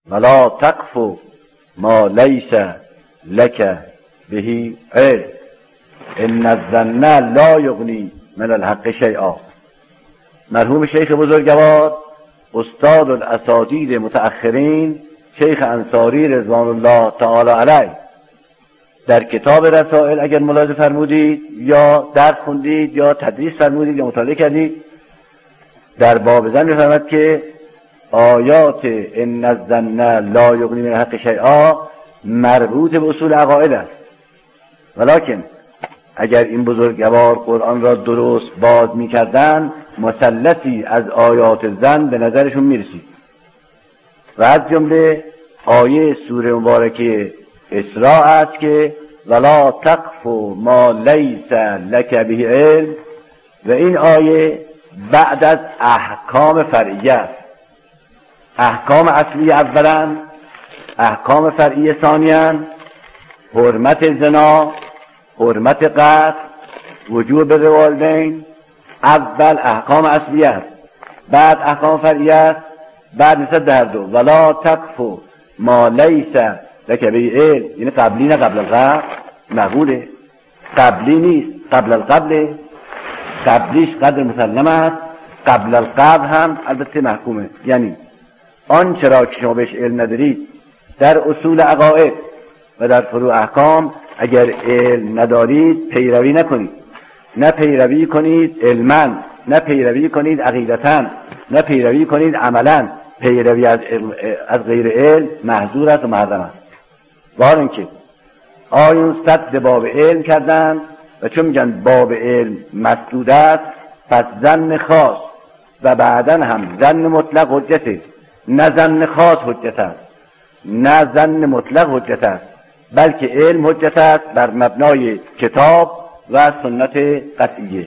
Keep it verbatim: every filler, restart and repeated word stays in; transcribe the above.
ولا تقف ما لیس لک به علم ان الظن لا یغنی من الحق شیئا. مرحوم شیخ بزرگوار استاد الاساتید متأخرین شیخ انصاری رضوان الله تعالی علیه در کتاب رسائل اگر ملاحظه فرمودید یا درس خوندید یا تدریس فرمودید یا مطالعه کردید، در باب ظن می‌فرماید که آیات ان الظن لا یغنی من الحق شیئا مربوط به اصول عقاید است. ولکن اگر این بزرگوار قرآن را درست باز می‌کردند مثلثی از آیات ظن به نظرشون می‌رسید و از جمله آیه سوره مبارکه اسراء است که ولا تقف ما لیس لک به علم، و این آیه بعد از احکام فرعیه است. احکام اصلی اولا، احکام فرعی ثانیا، حرمت زنا، حرمت قتل، وجوب بر والدین. اول احکام اصلی است، بعد احکام فرعی است، بعد نسبت هر دو. ولا تقف ما لیس لک به علم، یعنی قبلی نه قبل القبل. مقوله قبلی نیست، قبل القبل. قبلیش قدر مسلم است، قبل القبل هم البته محکومه. یعنی آن چرا که شما بهش علم ندارید در اصول عقاید و در فروع احکام، اگر علم ندارید پیروی نکنید. نه پیروی کنید علما، نه پیروی کنید عقیدتا، نه پیروی کنید عملا. پیروی از, از غیر علم محظور است و محرم است. بار اینکه آیون صد باب علم کردن و چون میگن باب علم مسدود است، پس ظن خاص و بعدا هم ظن مطلق حجته. نه ظن خاص حجت است، نه ظن مطلق حجت است، بلکه علم حجت است بر مبنای کتاب و سنت قطعیه.